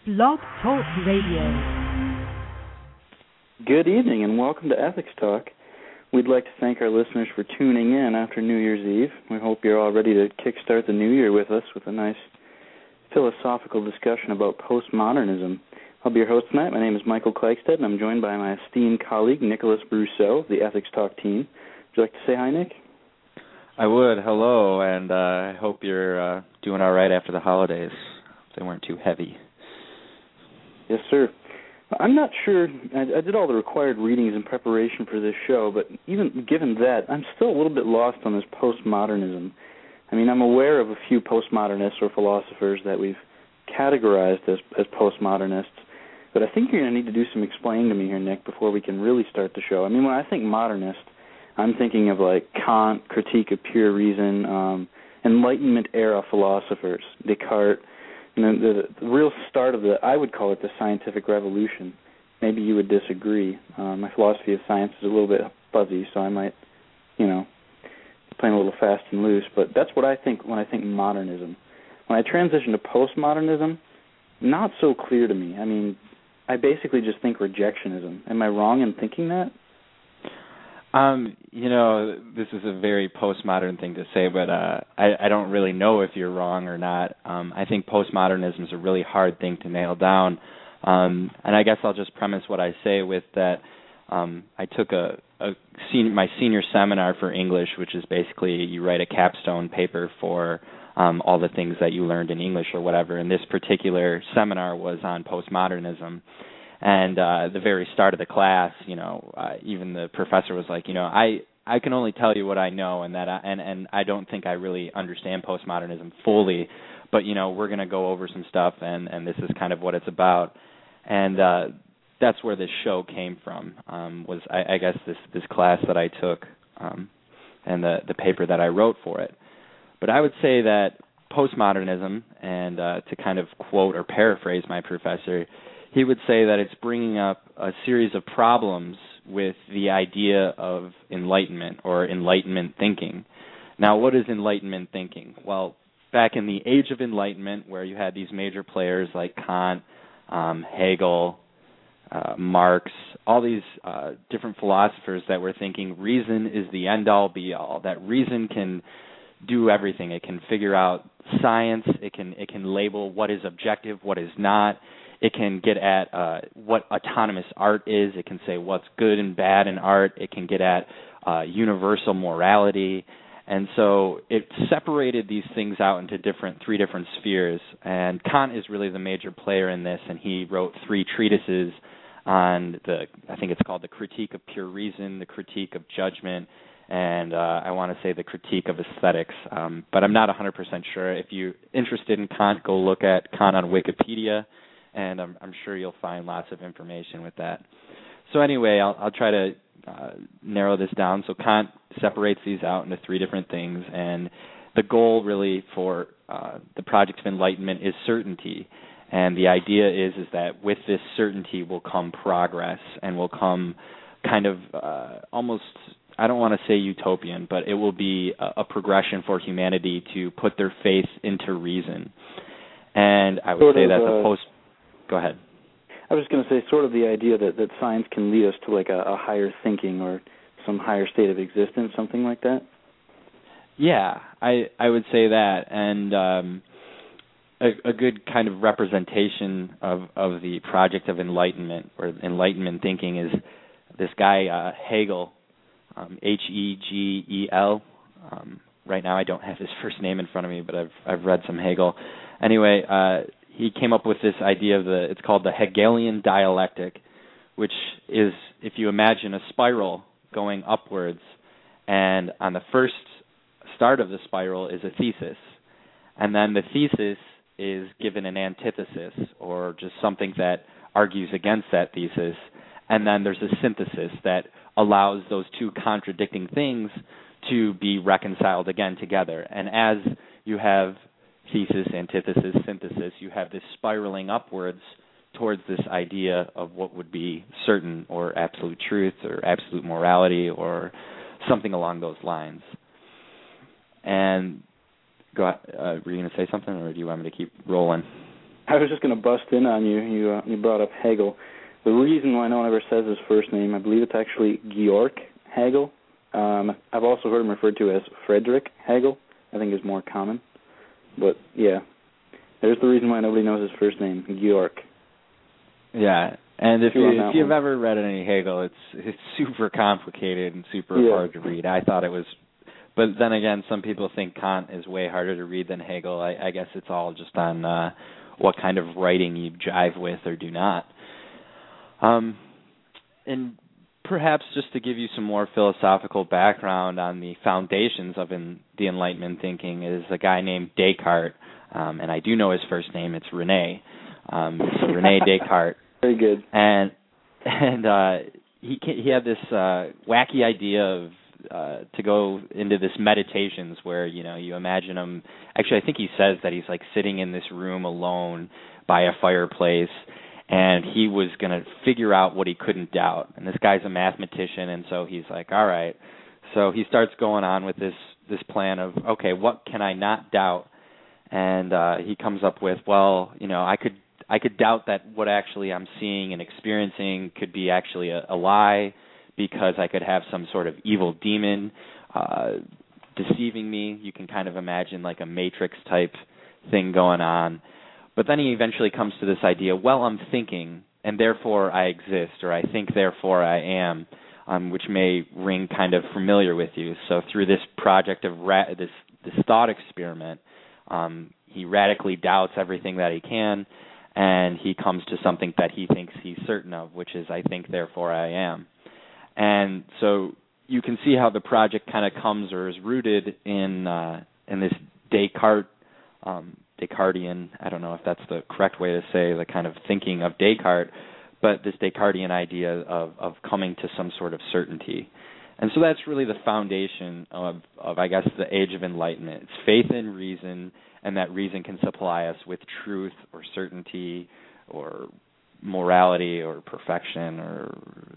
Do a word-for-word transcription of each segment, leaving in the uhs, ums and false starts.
Blog Talk Radio. Good evening and welcome to Ethics Talk. We'd like to thank our listeners for tuning in after New Year's Eve. We hope you're all ready to kickstart the new year with us with a nice philosophical discussion about postmodernism. I'll be your host tonight. My name is Michael Kleickstedt, and I'm joined by my esteemed colleague, Nicholas Brousseau of the Ethics Talk team. Would you like to say hi, Nick? I would. Hello, and uh, I hope you're uh, doing all right after the holidays. They weren't too heavy. Yes, sir. I'm not sure. I, I did all the required readings in preparation for this show, but even given that, I'm still a little bit lost on this postmodernism. I mean, I'm aware of a few postmodernists or philosophers that we've categorized as, as postmodernists, but I think you're going to need to do some explaining to me here, Nick, before we can really start the show. I mean, when I think modernist, I'm thinking of like Kant, Critique of Pure Reason, um, Enlightenment-era philosophers, Descartes, and the, the, the real start of the, I would call it the scientific revolution. Maybe you would disagree. Um, my philosophy of science is a little bit fuzzy, so I might, you know, be playing a little fast and loose, but that's what I think when I think modernism. When I transition to postmodernism, not so clear to me. I mean, I basically just think rejectionism. Am I wrong in thinking that? Um, you know, this is a very postmodern thing to say, but uh, I, I don't really know if you're wrong or not. Um, I think postmodernism is a really hard thing to nail down, um, and I guess I'll just premise what I say with that. Um, I took a, a senior, my senior seminar for English, which is basically you write a capstone paper for um, all the things that you learned in English or whatever, and this particular seminar was on postmodernism. And uh, the very start of the class, you know, uh, even the professor was like, you know, I, I can only tell you what I know, and that I, and and I don't think I really understand postmodernism fully, but you know, we're going to go over some stuff, and, and this is kind of what it's about, and uh, that's where this show came from. Um, was I, I guess this this class that I took, um, and the the paper that I wrote for it. But I would say that postmodernism, and uh, to kind of quote or paraphrase my professor, he would say that it's bringing up a series of problems with the idea of enlightenment or enlightenment thinking. Now, what is enlightenment thinking? Well, back in the age of enlightenment, where you had these major players like Kant, um, Hegel, uh, Marx, all these uh, different philosophers that were thinking reason is the end-all, be-all, that reason can do everything. It can figure out science. It can it can label what is objective, what is not. It can get at uh, what autonomous art is. It can say what's good and bad in art. It can get at uh, universal morality. And so it separated these things out into different, three different spheres. And Kant is really the major player in this, and he wrote three treatises on the, I think it's called the Critique of Pure Reason, the Critique of Judgment, and uh, I want to say the Critique of Aesthetics. Um, but I'm not one hundred percent sure. If you're interested in Kant, go look at Kant on Wikipedia, and I'm, I'm sure you'll find lots of information with that. So anyway, I'll, I'll try to uh, narrow this down. So Kant separates these out into three different things, and the goal really for uh, the Project of Enlightenment is certainty. And the idea is is that with this certainty will come progress, and will come kind of uh, almost, I don't want to say utopian, but it will be a, a progression for humanity to put their faith into reason. And I would sort say of, that the uh, post... Go ahead. I was just going to say sort of the idea that, that science can lead us to like a, a higher thinking or some higher state of existence, something like that? Yeah, I, I would say that. And um, a, a good kind of representation of, of the Project of Enlightenment or Enlightenment thinking is this guy, uh, Hegel, um, H E G E L. Um, right now I don't have his first name in front of me, but I've I've read some Hegel. Anyway, uh, he came up with this idea of the, it's called the Hegelian dialectic, which is, if you imagine a spiral going upwards, and on the first start of the spiral is a thesis, and then the thesis is given an antithesis, or just something that argues against that thesis, and then there's a synthesis that allows those two contradicting things to be reconciled again together. And as you have thesis, antithesis, synthesis, you have this spiraling upwards towards this idea of what would be certain or absolute truth or absolute morality or something along those lines. And go. Uh, were you going to say something, or do you want me to keep rolling? I was just going to bust in on you. You uh, you brought up Hegel. The reason why no one ever says his first name, I believe it's actually Georg Hegel. Um, I've also heard him referred to as Friedrich Hegel. I think is more common. But yeah, there's the reason why nobody knows his first name, Georg. Yeah, and if, you, if you've one. ever read any Hegel, it's it's super complicated and super yeah. hard to read. I thought it was, but then again, some people think Kant is way harder to read than Hegel. I, I guess it's all just on uh, what kind of writing you jive with or do not. Um, and perhaps just to give you some more philosophical background on the foundations of in, the Enlightenment thinking is a guy named Descartes, um, and I do know his first name. It's René. Um, so René Descartes. Very good. And and uh, he he had this uh, wacky idea of uh, to go into this meditations where you know you imagine him. Actually, I think he says that he's like sitting in this room alone by a fireplace. And he was going to figure out what he couldn't doubt. And this guy's a mathematician, and so he's like, all right. So he starts going on with this this plan of, okay, what can I not doubt? And uh, he comes up with, well, you know, I could I could doubt that what actually I'm seeing and experiencing could be actually a, a lie because I could have some sort of evil demon uh, deceiving me. You can kind of imagine like a Matrix type thing going on. But then he eventually comes to this idea, well, I'm thinking, and therefore I exist, or I think, therefore I am, um, which may ring kind of familiar with you. So through this project of ra- this, this thought experiment, um, he radically doubts everything that he can, and he comes to something that he thinks he's certain of, which is I think, therefore I am. And so you can see how the project kind of comes or is rooted in uh, in this Descartes um Descartian, I don't know if that's the correct way to say the kind of thinking of Descartes, but this Descartian idea of, of coming to some sort of certainty. And so that's really the foundation of, of, I guess, the age of enlightenment. It's faith in reason, and that reason can supply us with truth or certainty or morality or perfection or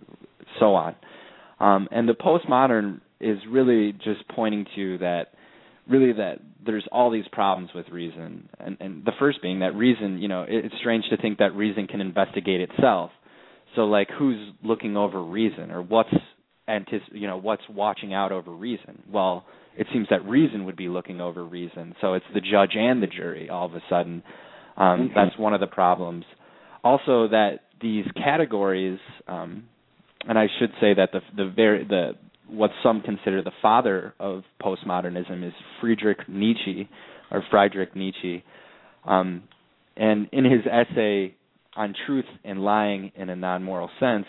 so on. Um, and the postmodern is really just pointing to that really that there's all these problems with reason, and, and the first being that reason, you know, it, it's strange to think that reason can investigate itself. So, like, who's looking over reason, or what's, antici- you know, what's watching out over reason? Well, it seems that reason would be looking over reason, so it's the judge and the jury all of a sudden. Um, mm-hmm. That's one of the problems. Also, that these categories, um, and I should say that the the very the what some consider the father of postmodernism is Friedrich Nietzsche, or Friedrich Nietzsche. Um, and in his essay on truth and lying in a non-moral sense,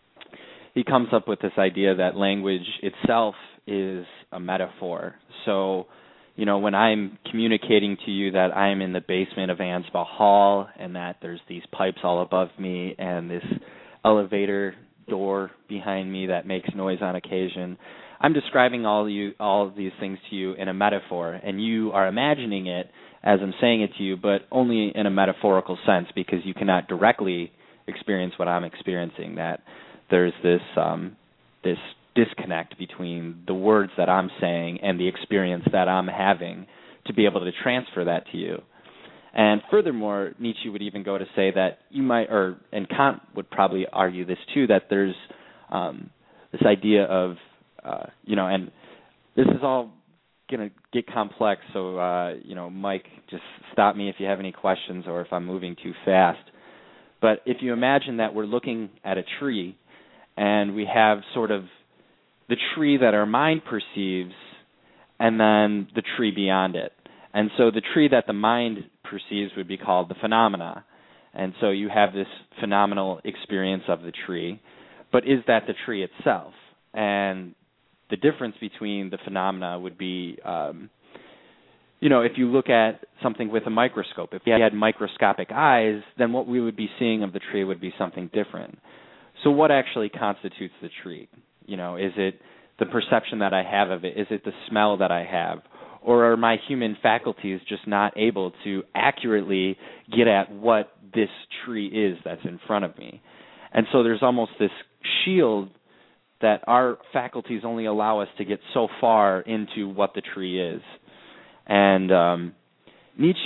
he comes up with this idea that language itself is a metaphor. So, you know, when I'm communicating to you that I'm in the basement of Ansbach Hall and that there's these pipes all above me and this elevator door behind me that makes noise on occasion, I'm describing all you all of these things to you in a metaphor, and you are imagining it as I'm saying it to you, but only in a metaphorical sense because you cannot directly experience what I'm experiencing. That there's this um, this disconnect between the words that I'm saying and the experience that I'm having to be able to transfer that to you. And furthermore, Nietzsche would even go to say that you might, or and Kant would probably argue this too, that there's um, this idea of, uh, you know, and this is all going to get complex, so, uh, you know, Mike, just stop me if you have any questions or if I'm moving too fast. But if you imagine that we're looking at a tree and we have sort of the tree that our mind perceives and then the tree beyond it. And so the tree that the mind perceives would be called the phenomena. And so you have this phenomenal experience of the tree, but is that the tree itself? And the difference between the phenomena would be, um, you know, if you look at something with a microscope, if we had microscopic eyes, then what we would be seeing of the tree would be something different. So what actually constitutes the tree? You know, is it the perception that I have of it? Is it the smell that I have? Or are my human faculties just not able to accurately get at what this tree is that's in front of me? And so there's almost this shield that our faculties only allow us to get so far into what the tree is. And um, Nietzsche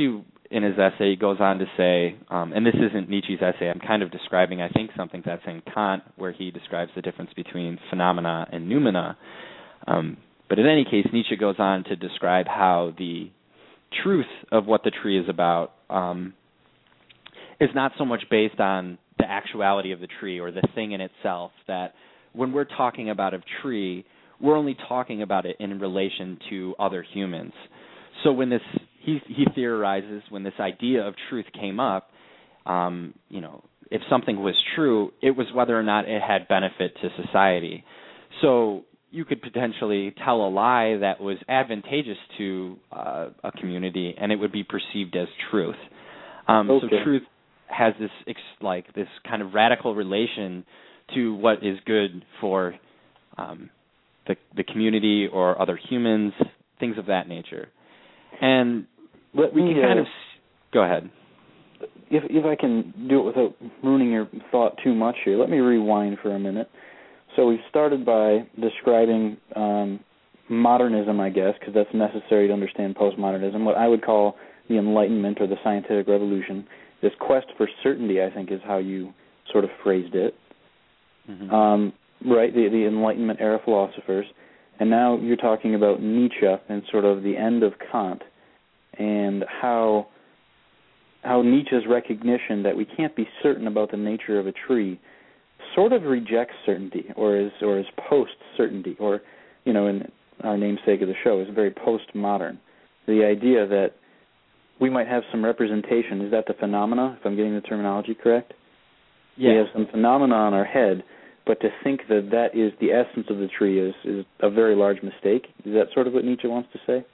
in his essay, he goes on to say, um, and this isn't Nietzsche's essay, I'm kind of describing, I think, something that's in Kant, where he describes the difference between phenomena and noumena. Um, but in any case, Nietzsche goes on to describe how the truth of what the tree is about um, is not so much based on the actuality of the tree or the thing in itself, that when we're talking about a tree, we're only talking about it in relation to other humans. So when this, he, he theorizes, when this idea of truth came up, um, you know, if something was true, it was whether or not it had benefit to society. So you could potentially tell a lie that was advantageous to uh, a community, and it would be perceived as truth. Um, okay. So truth has this ex- like this kind of radical relation to what is good for um, the the community or other humans, things of that nature. And Let we me, can kind uh, of go ahead. If if I can do it without ruining your thought too much here, let me rewind for a minute. So we've started by describing um, modernism, I guess, because that's necessary to understand postmodernism, what I would call the Enlightenment or the scientific revolution. This quest for certainty, I think, is how you sort of phrased it. Mm-hmm. Um, right, the, the Enlightenment era philosophers. And now you're talking about Nietzsche and sort of the end of Kant and how how Nietzsche's recognition that we can't be certain about the nature of a tree sort of rejects certainty, or is or is post-certainty, or, you know, in our namesake of the show, is very postmodern. The idea that we might have some representation, is that the phenomena, if I'm getting the terminology correct? Yeah. We have some phenomena on our head, but to think that that is the essence of the tree is, is a very large mistake. Is that sort of what Nietzsche wants to say?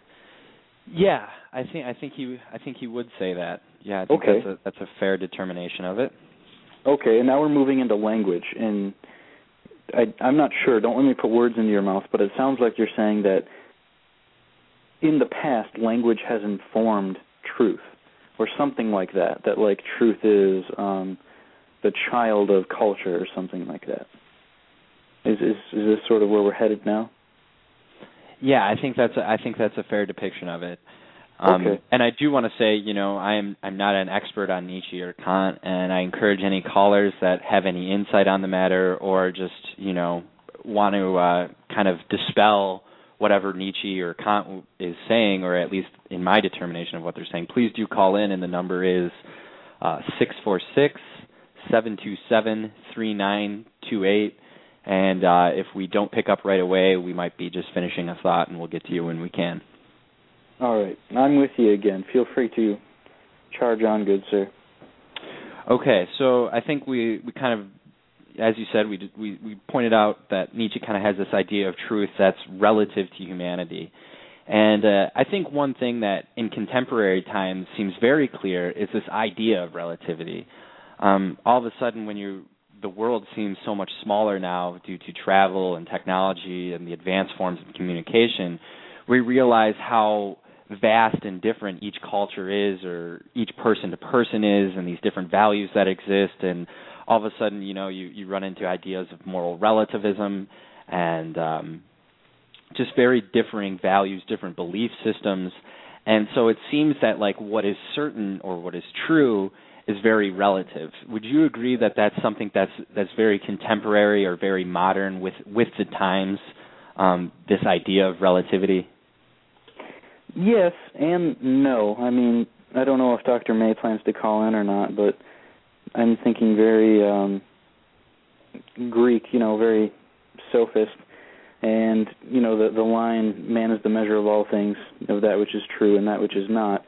Yeah, I think I think he I think he would say that. Yeah, I think okay. that's a that's a fair determination of it. Okay, and now we're moving into language, and I, I'm not sure. Don't let me put words into your mouth, but it sounds like you're saying that in the past, language has informed truth, or something like that. That like truth is um, the child of culture, or something like that. Is is is this sort of where we're headed now? Yeah, I think that's a, I think that's a fair depiction of it. Um, okay. And I do want to say, you know, I'm I'm not an expert on Nietzsche or Kant, and I encourage any callers that have any insight on the matter, or just, you know, want to uh, kind of dispel whatever Nietzsche or Kant is saying, or at least in my determination of what they're saying, please do call in, and the number is uh, six four six, seven two seven, three nine two eight. And uh, if we don't pick up right away, we might be just finishing a thought, and we'll get to you when we can. All right. I'm with you again. Feel free to charge on, good sir. Okay, so I think we, we kind of, as you said, we, we we pointed out that Nietzsche kind of has this idea of truth that's relative to humanity. And uh, I think one thing that in contemporary times seems very clear is this idea of relativity. Um, all of a sudden, when you the world seems so much smaller now due to travel and technology and the advanced forms of communication, we realize how vast and different each culture is, or each person to person is, and these different values that exist. And all of a sudden, you know, you, you run into ideas of moral relativism and um, just very differing values, different belief systems. And so it seems that, like, what is certain or what is true is very relative. Would you agree that that's something that's that's very contemporary or very modern with, with the times, um, this idea of relativity? Yes and no. I mean, I don't know if Doctor May plans to call in or not, but I'm thinking very um, Greek, you know, very sophist. And, you know, the, the line, man is the measure of all things, of that which is true and that which is not.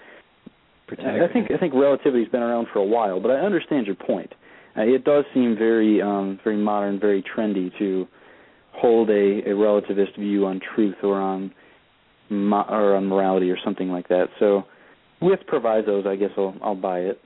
I think I think relativity's been around for a while, but I understand your point. Uh, it does seem very um, very modern, very trendy to hold a, a relativist view on truth or on mo- or on morality or something like that. So, with provisos, I guess I'll I'll buy it.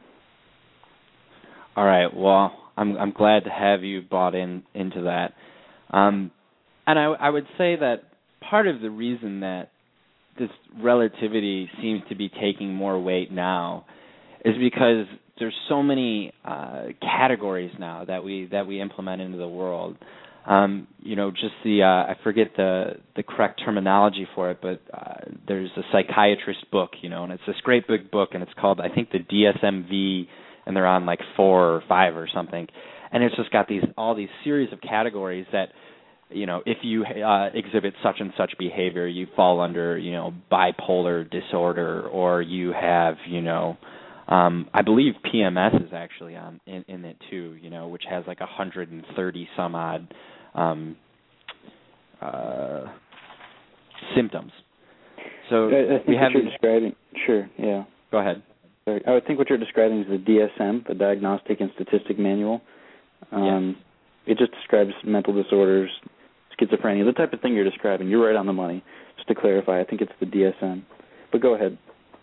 All right. Well, I'm I'm glad to have you bought in into that, um, and I I would say that part of the reason that this relativity seems to be taking more weight now is because there's so many uh, categories now that we that we implement into the world. Um, you know, just the uh, I forget the the correct terminology for it, but uh, there's a psychiatrist book, you know, and it's this great big book, and it's called, I think, the D S M V, and they're on like four or five or something, and it's just got these all these series of categories that, you know, if you uh, exhibit such and such behavior, you fall under, you know, bipolar disorder, or you have, you know, um, I believe P M S is actually on in, in it too, you know, which has like one hundred thirty some odd um, uh, symptoms. So I, I think we what have you're these, describing. Sure, yeah. Go ahead. Sorry. I would think what you're describing is the D S M, the Diagnostic and Statistic Manual. Um, yes. It just describes mental disorders, schizophrenia, the type of thing you're describing. You're right on the money. Just to clarify, I think it's the D S M. But go ahead.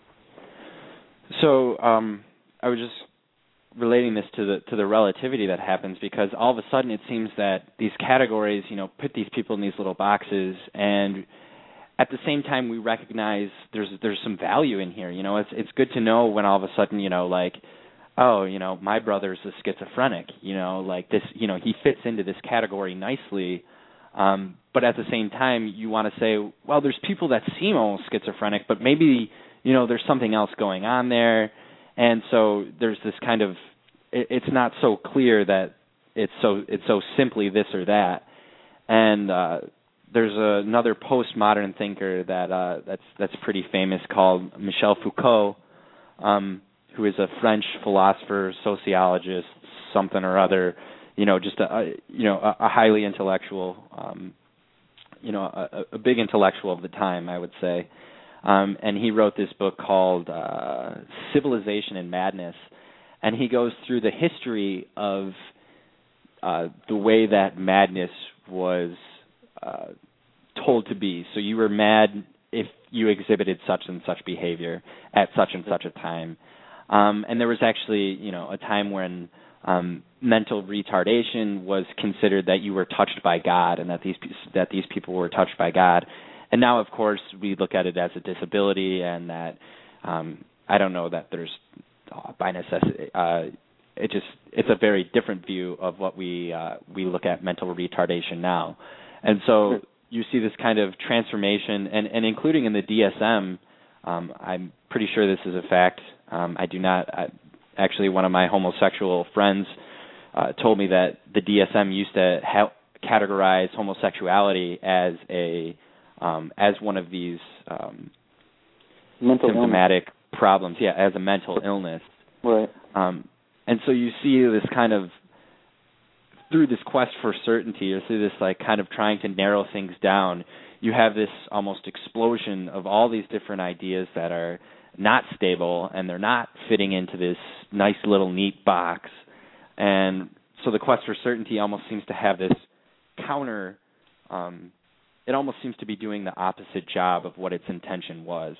So um, I was just relating this to the to the relativity that happens, because all of a sudden it seems that these categories, you know, put these people in these little boxes, and at the same time we recognize there's there's some value in here. You know, it's it's good to know when all of a sudden, you know, like, oh, you know, my brother's a schizophrenic, you know, like this, you know, he fits into this category nicely. Um, but at the same time, you want to say, well, there's people that seem almost schizophrenic, but maybe, you know, there's something else going on there. And so there's this kind of, it, it's not so clear that it's so it's so simply this or that. And uh, there's a, another postmodern thinker that uh, that's that's pretty famous called Michel Foucault, um, who is a French philosopher, sociologist, something or other, you know, just a, a you know a, a highly intellectual, um, you know, a, a big intellectual of the time, I would say. Um, and he wrote this book called uh, Civilization and Madness, and he goes through the history of uh, the way that madness was uh, told to be. So you were mad if you exhibited such and such behavior at such and such a time. Um, and there was actually, you know, a time when um, mental retardation was considered that you were touched by God, and that these that these people were touched by God. And now, of course, we look at it as a disability, and that um, I don't know that there's uh, by necessity. Uh, it just it's a very different view of what we uh, we look at mental retardation now, and so you see this kind of transformation, and, and including in the D S M. Um, I'm pretty sure this is a fact. Um, I do not. I, actually, one of my homosexual friends uh, told me that the D S M used to ha- categorize homosexuality as a um, as one of these um, mental symptomatic illness. problems. Yeah, as a mental illness. Right. Um, and so you see this kind of through this quest for certainty, or through this like kind of trying to narrow things down. You have this almost explosion of all these different ideas that are not stable, and they're not fitting into this nice little neat box. And so the quest for certainty almost seems to have this counter, um, it almost seems to be doing the opposite job of what its intention was.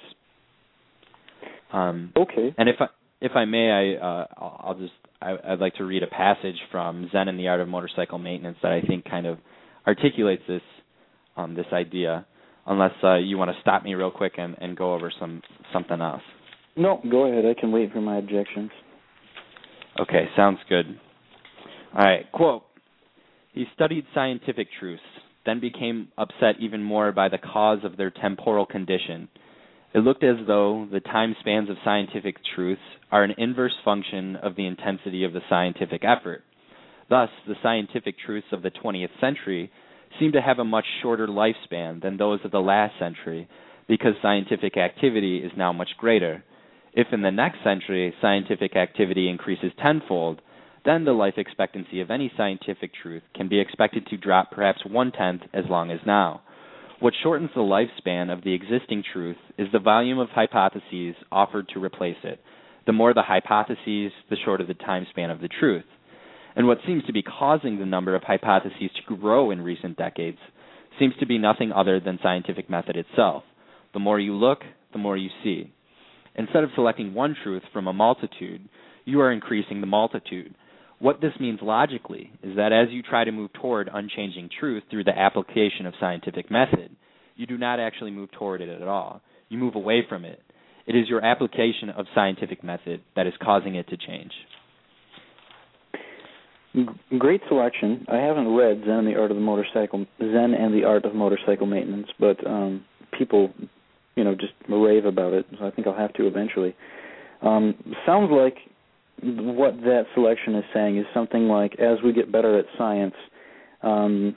Um, okay. And if I, if I may, I, uh, I'll, I'll just, I, I'd like to read a passage from Zen and the Art of Motorcycle Maintenance that I think kind of articulates this Um, this idea, unless uh, you want to stop me real quick and, and go over some something else. No, go ahead. I can wait for my objections. Okay, sounds good. All right, quote, he studied scientific truths, then became upset even more by the cause of their temporal condition. It looked as though the time spans of scientific truths are an inverse function of the intensity of the scientific effort. Thus, the scientific truths of the twentieth century seem to have a much shorter lifespan than those of the last century, because scientific activity is now much greater. If in the next century scientific activity increases tenfold, then the life expectancy of any scientific truth can be expected to drop perhaps one-tenth as long as now. What shortens the lifespan of the existing truth is the volume of hypotheses offered to replace it. The more the hypotheses, the shorter the time span of the truth. And what seems to be causing the number of hypotheses to grow in recent decades seems to be nothing other than scientific method itself. The more you look, the more you see. Instead of selecting one truth from a multitude, you are increasing the multitude. What this means logically is that as you try to move toward unchanging truth through the application of scientific method, you do not actually move toward it at all. You move away from it. It is your application of scientific method that is causing it to change. G- great selection. I haven't read Zen and the Art of the Motorcycle, Zen and the Art of Motorcycle Maintenance, but um, people, you know, just rave about it, so I think I'll have to eventually. Um, sounds like what that selection is saying is something like, as we get better at science, um,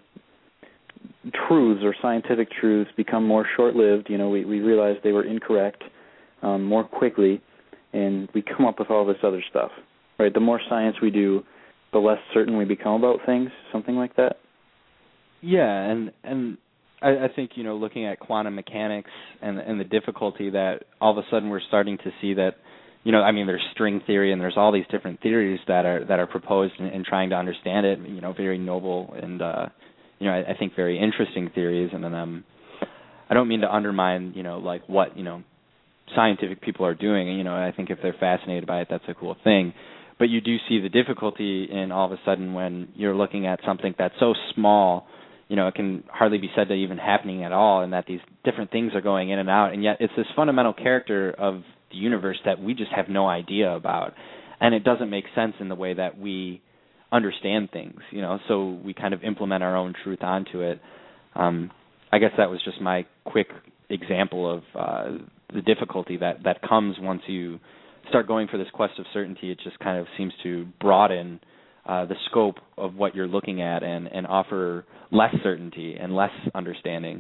truths or scientific truths become more short-lived. You know, we, we realize they were incorrect um, more quickly, and we come up with all this other stuff. Right? The more science we do, the less certain we become about things. Something like that. Yeah, and and I, I think you know, looking at quantum mechanics and and the difficulty that all of a sudden we're starting to see that. You know, I mean, there's string theory and there's all these different theories that are that are proposed in, in trying to understand it. You know, very noble and uh, you know, I, I think very interesting theories. And then um, I don't mean to undermine, you know, like what you know, scientific people are doing. You know, I think if they're fascinated by it, that's a cool thing. But you do see the difficulty in all of a sudden when you're looking at something that's so small. You know, it can hardly be said to even happening at all, and that these different things are going in and out, and yet it's this fundamental character of the universe that we just have no idea about, and it doesn't make sense in the way that we understand things, you know, so we kind of implement our own truth onto it. Um, I guess that was just my quick example of uh, the difficulty that, that comes once you start going for this quest of certainty. It just kind of seems to broaden uh, the scope of what you're looking at and, and offer less certainty and less understanding.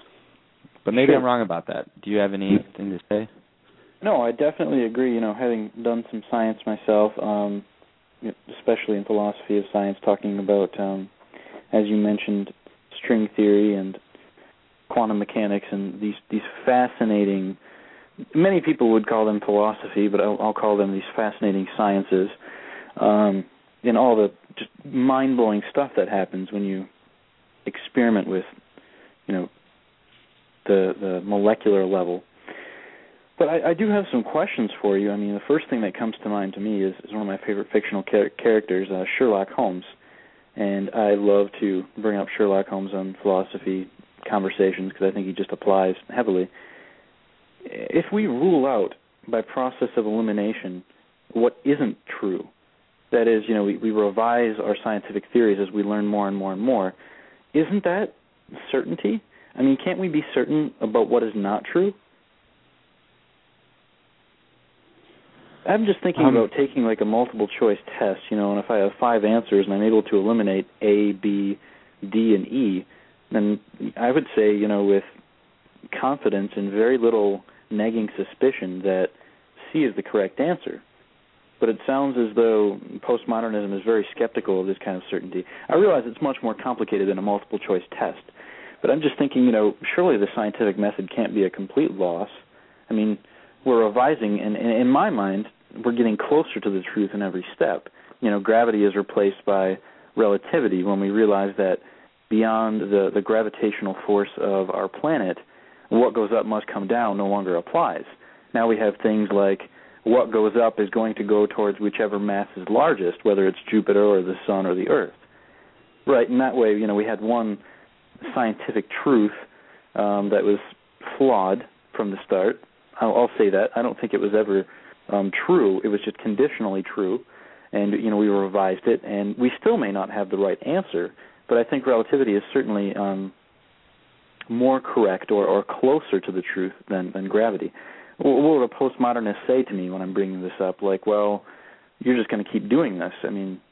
But maybe Sure. I'm wrong about that. Do you have anything to say? No, I definitely agree. You know, having done some science myself, um, especially in philosophy of science, talking about, um, as you mentioned, string theory and quantum mechanics and these these fascinating, many people would call them philosophy, but I'll, I'll call them these fascinating sciences, um, and all the just mind-blowing stuff that happens when you experiment with, you know, the the molecular level. But I, I do have some questions for you. I mean, the first thing that comes to mind to me is, is one of my favorite fictional char- characters, uh, Sherlock Holmes. And I love to bring up Sherlock Holmes on philosophy conversations because I think he just applies heavily. If we rule out, by process of elimination, what isn't true, that is, you know, we, we revise our scientific theories as we learn more and more and more, isn't that certainty? I mean, can't we be certain about what is not true? I'm just thinking um, about taking like a multiple choice test, you know, and if I have five answers and I'm able to eliminate A, B, D, and E, then I would say, you know, with confidence and very little nagging suspicion that C is the correct answer. But it sounds as though postmodernism is very skeptical of this kind of certainty. I realize it's much more complicated than a multiple choice test, but I'm just thinking, you know, surely the scientific method can't be a complete loss. I mean, we're revising, and, and in my mind, we're getting closer to the truth in every step. You know, gravity is replaced by relativity when we realize that beyond the, the gravitational force of our planet, what goes up must come down no longer applies. Now we have things like what goes up is going to go towards whichever mass is largest, whether it's Jupiter or the Sun or the Earth. Right, in that way, you know, we had one scientific truth um, that was flawed from the start. I'll, I'll say that. I don't think it was ever um, true. It was just conditionally true, and you know we revised it, and we still may not have the right answer, but I think relativity is certainly um, more correct or, or closer to the truth than, than gravity. What would a postmodernist say to me when I'm bringing this up? Like, well, you're just going to keep doing this. I mean,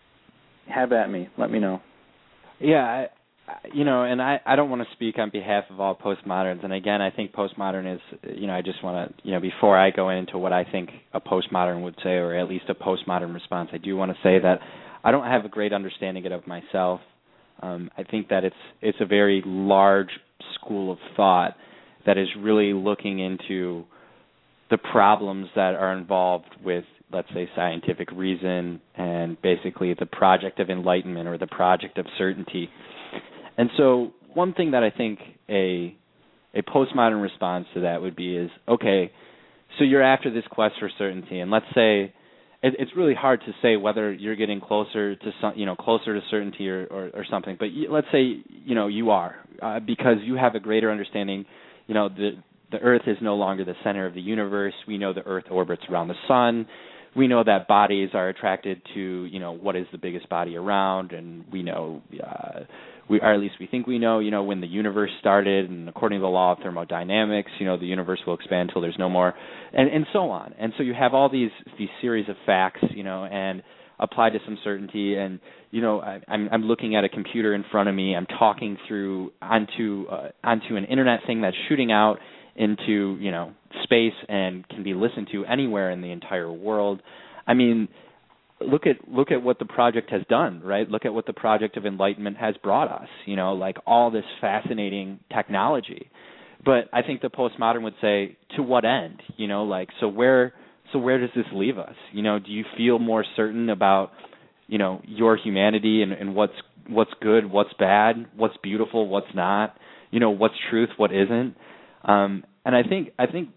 have at me. Let me know. Yeah, I, you know, and I, I don't want to speak on behalf of all postmoderns. And again, I think postmodern is, you know, I just want to, you know, before I go into what I think a postmodern would say, or at least a postmodern response, I do want to say that I don't have a great understanding of it myself. Um, I think that it's it's a very large school of thought that is really looking into the problems that are involved with, let's say, scientific reason and basically the project of enlightenment or the project of certainty. And so one thing that I think a a postmodern response to that would be is, okay, so you're after this quest for certainty, and let's say it, it's really hard to say whether you're getting closer to some, you know, closer to certainty or, or, or something, but you, let's say, you know, you are, uh, because you have a greater understanding, you know, the the Earth is no longer the center of the universe. We know the Earth orbits around the sun. we know that bodies are attracted to, you know, what is the biggest body around, and we know, uh, we, or at least we think we know, you know, when the universe started, and according to the law of thermodynamics, you know, the universe will expand until there's no more, and, and so on. And so you have all these these series of facts, you know, and applied to some certainty, and, you know, I, I'm, I'm looking at a computer in front of me, I'm talking through onto uh, onto an internet thing that's shooting out into, you know, space and can be listened to anywhere in the entire world. I mean, look at look at what the project has done, right? Look at what the Project of Enlightenment has brought us, you know, like all this fascinating technology. But I think the postmodern would say, to what end? You know, like, so where so where does this leave us? You know, do you feel more certain about, you know, your humanity and, and what's what's good, what's bad, what's beautiful, what's not, you know, what's truth, what isn't? Um, and I think, I think,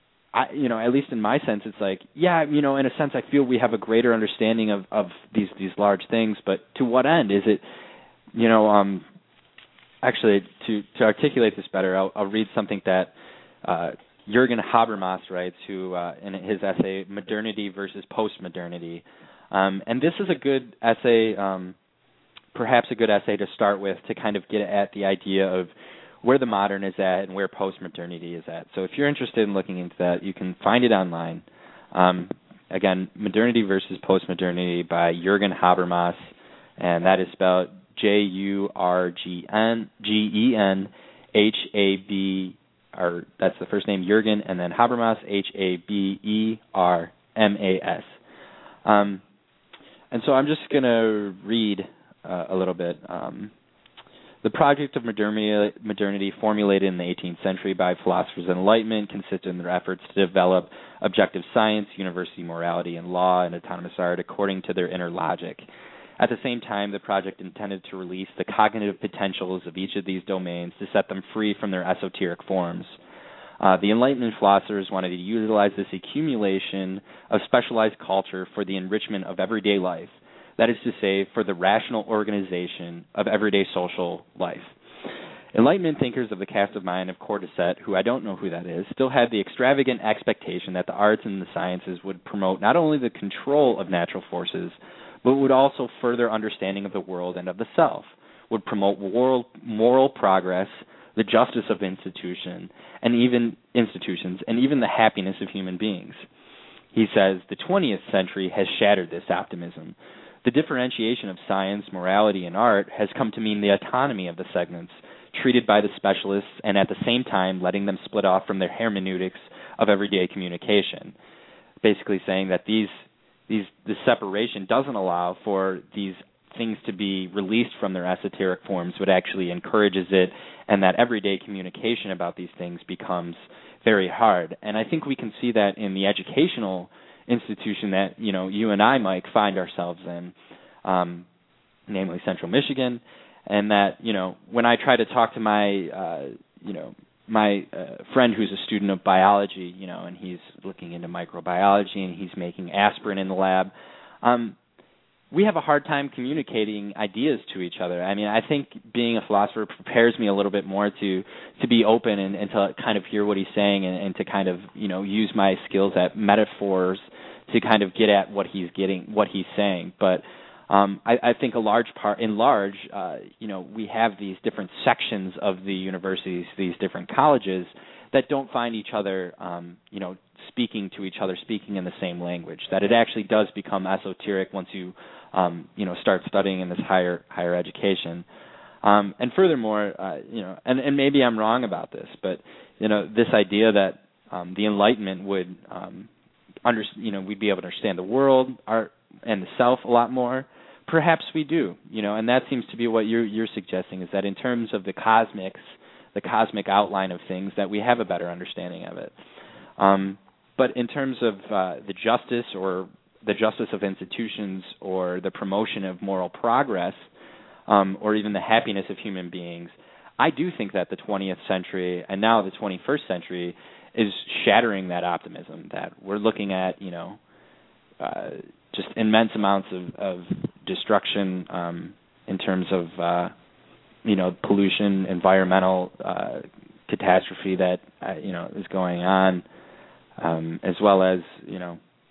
I, you know, at least in my sense, it's like, yeah, you know, in a sense, I feel we have a greater understanding of, of these these large things, but to what end? Is it, you know, um, actually, to, to articulate this better, I'll, I'll read something that uh, Jürgen Habermas writes, who uh, in his essay, Modernity versus Postmodernity. Um, and this is a good essay, um, perhaps a good essay to start with, to kind of get at the idea of where the modern is at and where postmodernity is at. So if you're interested in looking into that, you can find it online. Um, again, Modernity versus Postmodernity by Jürgen Habermas, and that is spelled J U R G N G E N H A B, or that's the first name, Jürgen, and then Habermas, H A B E R M A S. Um, and so I'm just going to read uh, a little bit. Um, The project of modernity, formulated in the eighteenth century by philosophers of Enlightenment, consisted in their efforts to develop objective science, university morality, and law, and autonomous art according to their inner logic. At the same time, the project intended to release the cognitive potentials of each of these domains to set them free from their esoteric forms. Uh, the Enlightenment philosophers wanted to utilize this accumulation of specialized culture for the enrichment of everyday life. That is to say, for the rational organization of everyday social life. Enlightenment thinkers of the cast of mind of Cordyceps, who I don't know who that is, still had the extravagant expectation that the arts and the sciences would promote not only the control of natural forces, but would also further understanding of the world and of the self, would promote moral, moral progress, the justice of institution, and even institutions, and even the happiness of human beings. He says, the twentieth century has shattered this optimism. The differentiation of science, morality, and art has come to mean the autonomy of the segments, treated by the specialists, and at the same time letting them split off from their hermeneutics of everyday communication. Basically saying that these, these, this separation doesn't allow for these things to be released from their esoteric forms, but actually encourages it, and that everyday communication about these things becomes very hard. And I think we can see that in the educational institution that, you know, you and I, Mike, find ourselves in, um, namely Central Michigan, and that, you know, when I try to talk to my, uh, you know, my uh, friend who's a student of biology, you know, and he's looking into microbiology and he's making aspirin in the lab, um, we have a hard time communicating ideas to each other. I mean, I think being a philosopher prepares me a little bit more to to be open and, and to kind of hear what he's saying and, and to kind of, you know, use my skills at metaphors to kind of get at what he's getting, what he's saying. But um, I, I think a large part, in large, uh, you know, we have these different sections of the universities, these different colleges that don't find each other, um, you know, speaking to each other, speaking in the same language. That it actually does become esoteric once you, um, you know, start studying in this higher higher education. Um, and furthermore, uh, you know, and, and maybe I'm wrong about this, but you know, this idea that um, the Enlightenment would, um, under, you know, we'd be able to understand the world, art, and the self a lot more. Perhaps we do, you know, and that seems to be what you're you're suggesting, is that in terms of the cosmics, the cosmic outline of things, that we have a better understanding of it. Um, but in terms of uh, the justice or the justice of institutions or the promotion of moral progress, um, or even the happiness of human beings, I do think that the twentieth century and now the twenty-first century is shattering that optimism, that we're looking at, you know, uh, just immense amounts of, of destruction um, in terms of, uh, you know, pollution, environmental uh, catastrophe that, uh, you know, is going on, um, as well as, you know,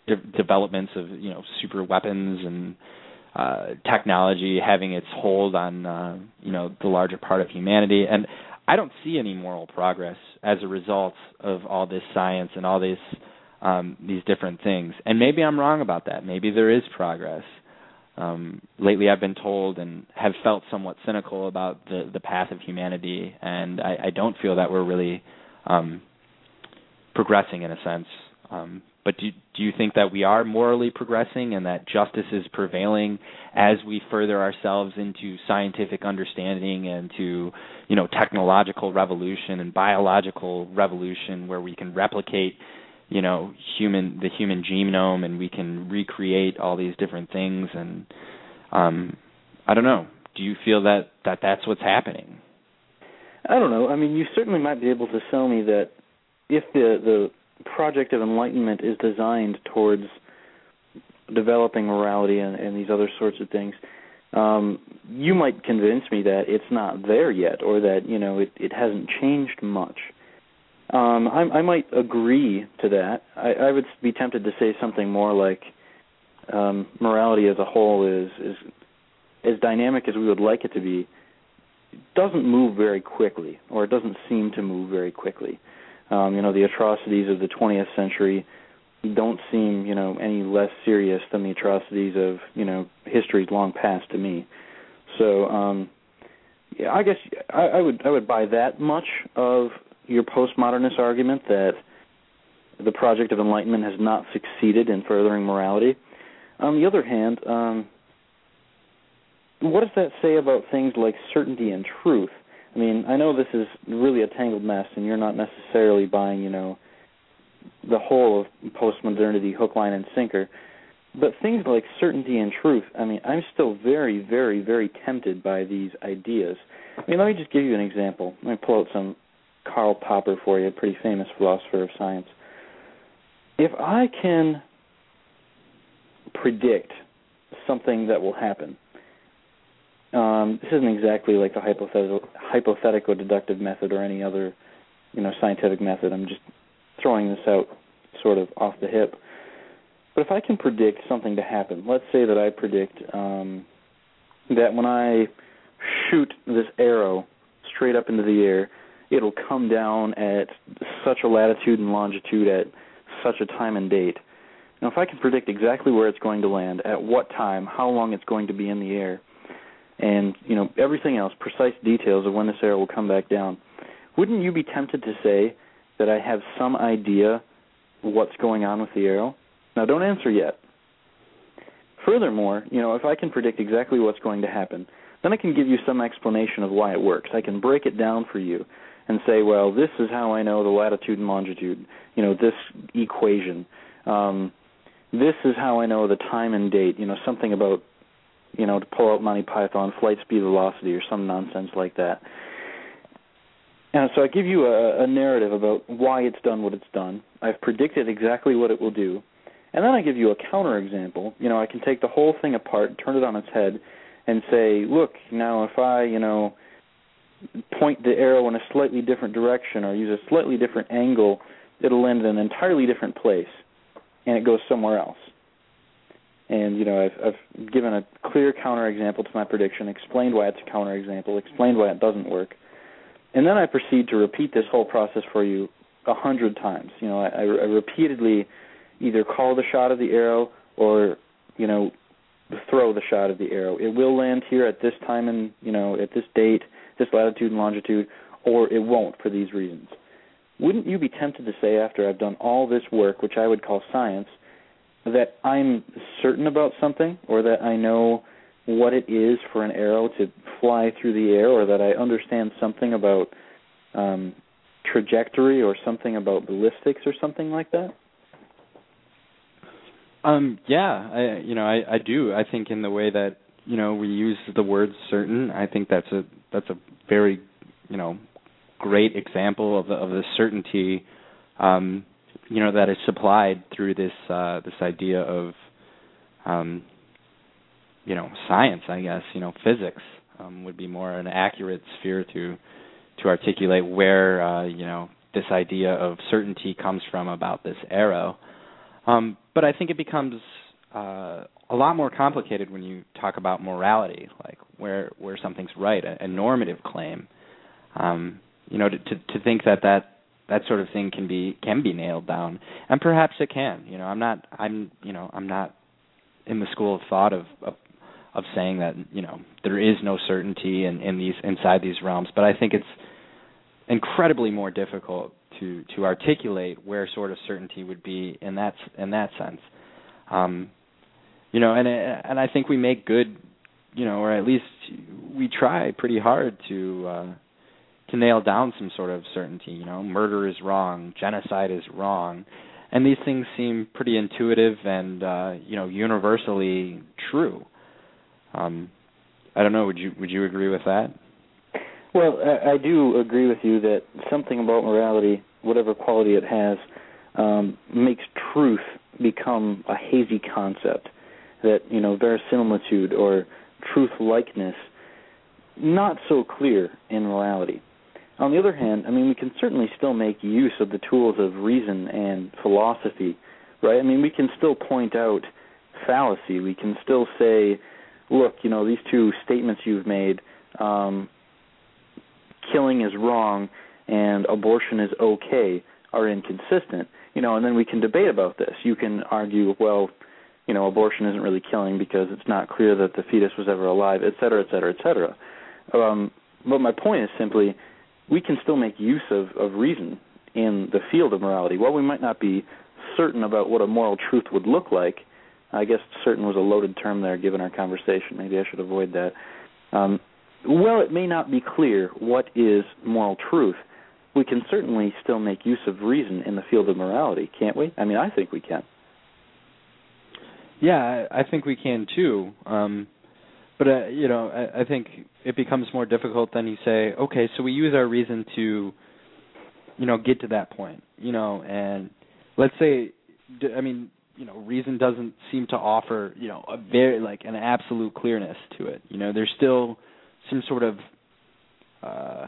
de- developments of you know super weapons and uh, technology having its hold on uh, you know the larger part of humanity, and I don't see any moral progress as a result of all this science and all this um, these different things. And maybe I'm wrong about that. Maybe there is progress. Um, lately, I've been told and have felt somewhat cynical about the, the path of humanity, and I, I don't feel that we're really um, progressing in a sense. Um, but do, do you think that we are morally progressing and that justice is prevailing as we further ourselves into scientific understanding and to, you know, technological revolution and biological revolution where we can replicate you know, human the human genome, and we can recreate all these different things. And um, I don't know. Do you feel that, that that's what's happening? I don't know. I mean, you certainly might be able to sell me that if the the project of enlightenment is designed towards developing morality and, and these other sorts of things, um, you might convince me that it's not there yet, or that you know it, it hasn't changed much. Um, I, I might agree to that. I, I would be tempted to say something more like um, morality as a whole is, is as dynamic as we would like it to be. It doesn't move very quickly, or it doesn't seem to move very quickly. Um, you know, the atrocities of the twentieth century don't seem, you know, any less serious than the atrocities of, you know, history's long past to me. So, um, yeah, I guess I, I would I would buy that much of your postmodernist argument that the project of enlightenment has not succeeded in furthering morality. On the other hand, um, what does that say about things like certainty and truth? I mean, I know this is really a tangled mess, and you're not necessarily buying, you know, the whole of postmodernity hook, line, and sinker, but things like certainty and truth, I mean, I'm still very, very, very tempted by these ideas. I mean, let me just give you an example. Let me pull out some Karl Popper for you, a pretty famous philosopher of science. If I can predict something that will happen, um, this isn't exactly like the hypothetical, hypothetical deductive method or any other, you know, scientific method. I'm just throwing this out sort of off the hip. But if I can predict something to happen, let's say that I predict um, that when I shoot this arrow straight up into the air, it'll come down at such a latitude and longitude at such a time and date. Now, if I can predict exactly where it's going to land, at what time, how long it's going to be in the air, and, you know, everything else, precise details of when this arrow will come back down, wouldn't you be tempted to say that I have some idea what's going on with the arrow? Now, don't answer yet. Furthermore, you know, if I can predict exactly what's going to happen, then I can give you some explanation of why it works. I can break it down for you and say, well, this is how I know the latitude and longitude, you know, this equation. Um, this is how I know the time and date, you know, something about, you know, to pull out Monty Python, flight speed velocity or some nonsense like that. And so I give you a, a narrative about why it's done what it's done. I've predicted exactly what it will do. And then I give you a counterexample. You know, I can take the whole thing apart, turn it on its head, and say, look, now if I, you know, point the arrow in a slightly different direction or use a slightly different angle, it'll land in an entirely different place, and it goes somewhere else. And, you know, I've, I've given a clear counterexample to my prediction, explained why it's a counterexample, explained why it doesn't work. And then I proceed to repeat this whole process for you a hundred times. You know, I, I repeatedly either call the shot of the arrow or, you know, throw the shot of the arrow. It will land here at this time and, you know, at this date, this latitude and longitude, or it won't for these reasons. Wouldn't you be tempted to say, after I've done all this work, which I would call science, that I'm certain about something, or that I know what it is for an arrow to fly through the air, or that I understand something about um, trajectory or something about ballistics or something like that? Um, yeah, I, you know, I, I do. I think in the way that, you know, we use the word certain, I think that's a that's a very, you know, great example of the, of the certainty, um, you know, that is supplied through this uh, this idea of, um, you know, science. I guess, you know, physics um, would be more an accurate sphere to to articulate where uh, you know, this idea of certainty comes from about this arrow. Um, but but I think it becomes uh, a lot more complicated when you talk about morality, like where where something's right, a, a normative claim. Um, you know, to, to to think that, that that sort of thing can be can be nailed down, and perhaps it can. You know, I'm not I'm you know I'm not in the school of thought of of, of saying that you know there is no certainty in, in these inside these realms, but I think it's incredibly more difficult to to articulate where sort of certainty would be in that in that sense. Um, you know, and and I think we make good, you know, or at least we try pretty hard to uh, to nail down some sort of certainty. You know, murder is wrong, genocide is wrong, and these things seem pretty intuitive and uh, you know universally true. Um, I don't know. Would you would you agree with that? Well, I, I do agree with you that something about morality, whatever quality it has, um, makes truth become a hazy concept. That, you know, verisimilitude or truth-likeness, not so clear in morality. On the other hand, I mean, we can certainly still make use of the tools of reason and philosophy, right? I mean, we can still point out fallacy. We can still say, look, you know, these two statements you've made, um, killing is wrong and abortion is okay, are inconsistent. You know, and then we can debate about this. You can argue, well, you know, abortion isn't really killing because it's not clear that the fetus was ever alive, et cetera, et cetera, et cetera. Um, but my point is simply, we can still make use of, of reason in the field of morality. While we might not be certain about what a moral truth would look like, I guess certain was a loaded term there given our conversation. Maybe I should avoid that. Um, well, it may not be clear what is moral truth. We can certainly still make use of reason in the field of morality, can't we? I mean, I think we can. Yeah, I think we can too. Um, but, uh, you know, I, I think it becomes more difficult than you say, okay, so we use our reason to, you know, get to that point, you know, and let's say, I mean, you know, reason doesn't seem to offer, you know, a very, like, an absolute clearness to it. You know, there's still some sort of, uh,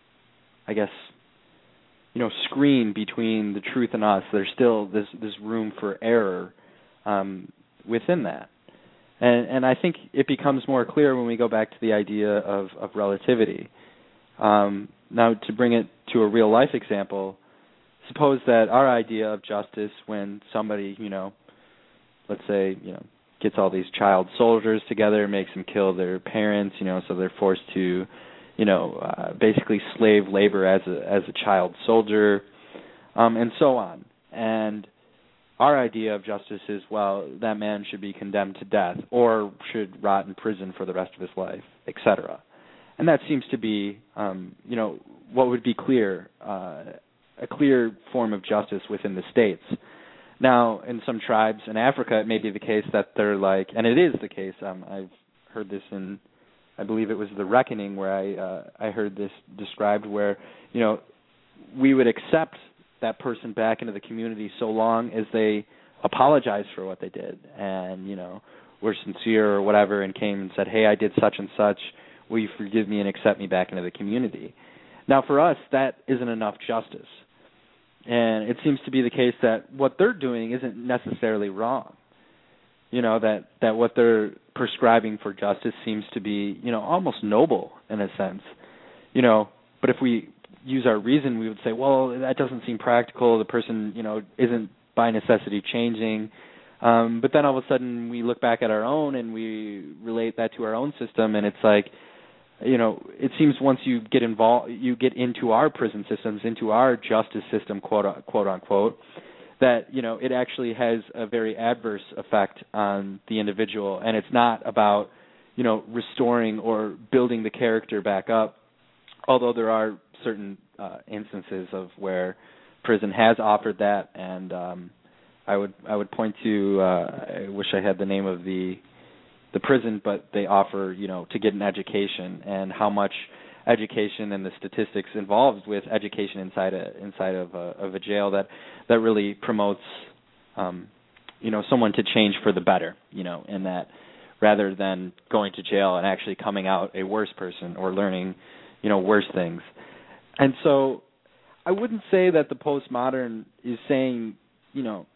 I guess, you know, screen between the truth and us. There's still this, this room for error um, within that. And, and I think it becomes more clear when we go back to the idea of, of relativity. Um, now, to bring it to a real-life example, suppose that our idea of justice when somebody, you know, let's say, you know, gets all these child soldiers together, makes them kill their parents, you know, so they're forced to, you know, uh, basically slave labor as a as a child soldier, um, and so on. And our idea of justice is, well, that man should be condemned to death or should rot in prison for the rest of his life, et cetera. And that seems to be, um, you know, what would be clear, uh, a clear form of justice within the states. Now, in some tribes in Africa, it may be the case that they're like, and it is the case, um, I've heard this in, I believe it was The Reckoning, where I uh, I heard this described where, you know, we would accept that person back into the community so long as they apologized for what they did and, you know, were sincere or whatever and came and said, hey, I did such and such, will you forgive me and accept me back into the community? Now, for us, that isn't enough justice. And it seems to be the case that what they're doing isn't necessarily wrong. You know, that, that what they're prescribing for justice seems to be, you know, almost noble in a sense. You know, but if we use our reason, we would say, well, that doesn't seem practical. The person, you know, isn't by necessity changing. Um, but then all of a sudden we look back at our own and we relate that to our own system, and it's like, you know, it seems once you get involved, you get into our prison systems, into our justice system, quote, quote unquote, that, you know, it actually has a very adverse effect on the individual. And it's not about, you know, restoring or building the character back up, although there are certain uh, instances of where prison has offered that. And um, I would I would point to, uh, I wish I had the name of the the prison, but they offer, you know, to get an education, and how much education and the statistics involved with education inside a inside of a, of a jail that that really promotes, um, you know, someone to change for the better, you know, in that rather than going to jail and actually coming out a worse person or learning, you know, worse things. And so I wouldn't say that the postmodern is saying, you know,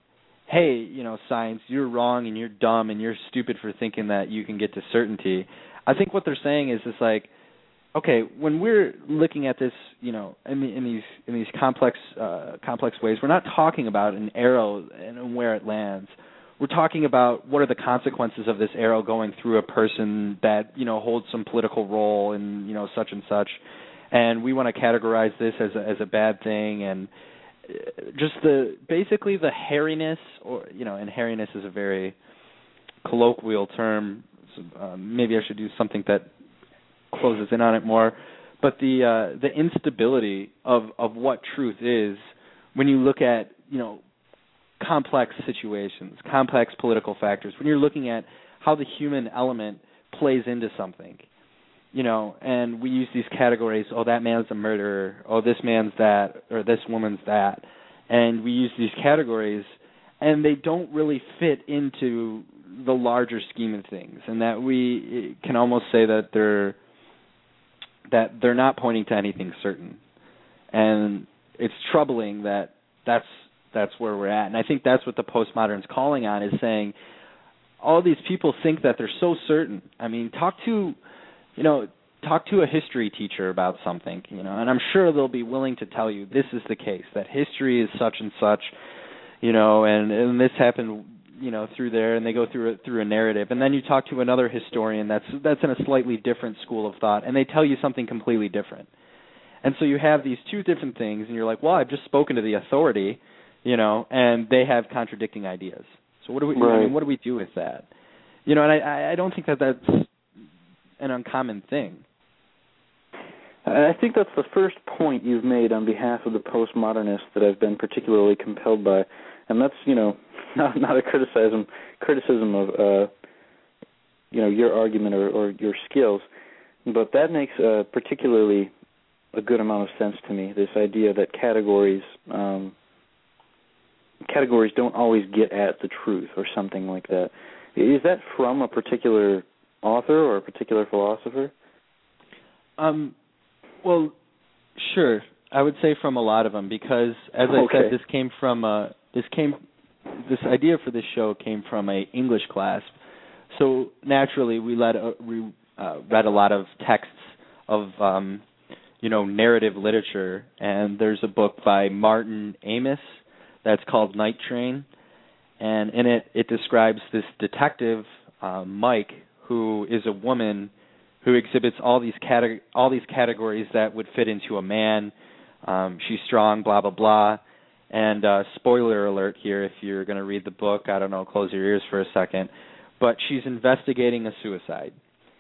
hey, you know, science, you're wrong and you're dumb and you're stupid for thinking that you can get to certainty. I think what they're saying is it's like, okay, when we're looking at this, you know, in, the, in these in these complex uh, complex ways, we're not talking about an arrow and where it lands. We're talking about what are the consequences of this arrow going through a person that, you know, holds some political role and, you know, such and such. And we want to categorize this as a, as a bad thing, and just the basically the hairiness, or, you know, and hairiness is a very colloquial term. So, um, maybe I should do something that closes in on it more. But the uh, the instability of, of what truth is when you look at, you know, complex situations, complex political factors, when you're looking at how the human element plays into something, you know, and we use these categories, oh, that man's a murderer, oh, this man's that, or this woman's that, and we use these categories, and they don't really fit into the larger scheme of things, and that we can almost say that they're that they're not pointing to anything certain. And it's troubling that that's that's where we're at. And I think that's what the postmodern's calling on, is saying all these people think that they're so certain. I mean, talk to, you know, talk to a history teacher about something, you know, and I'm sure they'll be willing to tell you this is the case, that history is such and such, you know, and, and this happened, you know, through there, and they go through it through a narrative. And then you talk to another historian that's that's in a slightly different school of thought, and they tell you something completely different. And so you have these two different things, and you're like, well, I've just spoken to the authority, you know, and they have contradicting ideas. So what do we? Right. I mean, what do we do with that? You know, and I, I don't think that that's an uncommon thing. I think that's the first point you've made on behalf of the postmodernists that I've been particularly compelled by, and that's, you know, not, not a criticism criticism of uh, you know, your argument or, or your skills, but that makes uh, particularly a good amount of sense to me. This idea that categories um, categories don't always get at the truth or something like that. Is that from a particular author or a particular philosopher? Um. Well, sure. I would say from a lot of them, because, as I okay. said, this came from uh, this came this idea for this show came from a English class. So naturally, we led uh, we uh, read a lot of texts of um, you know, narrative literature, and there's a book by Martin Amis that's called Night Train, and in it it describes this detective uh, Mike, who is a woman who exhibits all these cate- all these categories that would fit into a man. Um, she's strong, blah, blah, blah. And uh, spoiler alert here, if you're going to read the book, I don't know, close your ears for a second. But she's investigating a suicide.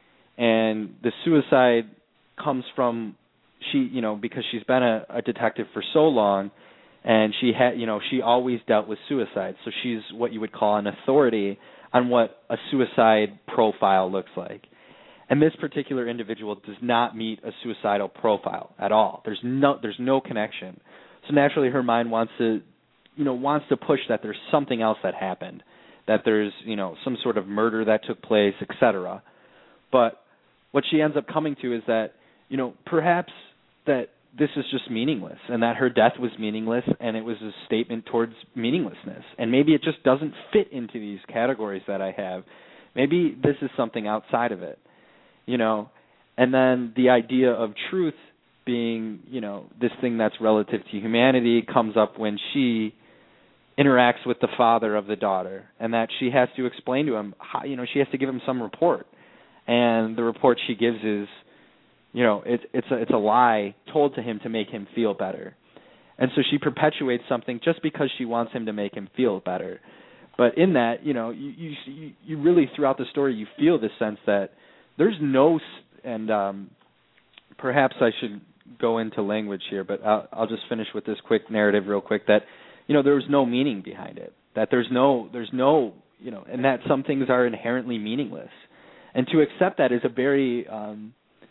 And the suicide comes from, she, you know, because she's been a, a detective for so long, and she had, you know, she always dealt with suicide. So she's what you would call an authority on what a suicide profile looks like. And this particular individual does not meet a suicidal profile at all. There's no there's no connection. So naturally her mind wants to, you know, wants to push that there's something else that happened, that there's, you know, some sort of murder that took place, et cetera. But what she ends up coming to is that, you know, perhaps that this is just meaningless, and that her death was meaningless, and it was a statement towards meaninglessness. And maybe it just doesn't fit into these categories that I have. Maybe this is something outside of it. You know, and then the idea of truth being, you know, this thing that's relative to humanity comes up when she interacts with the father of the daughter, and that she has to explain to him, how, you know, she has to give him some report, and the report she gives is, you know, it's it's a, it's a lie told to him to make him feel better, and so she perpetuates something just because she wants him to make him feel better. But in that, you know, you you you really throughout the story you feel this sense that there's no, and um, perhaps I should go into language here, but I'll, I'll just finish with this quick narrative real quick, that, you know, there's no meaning behind it, that there's no, there's no, you know, and that some things are inherently meaningless. And to accept that is a very, um,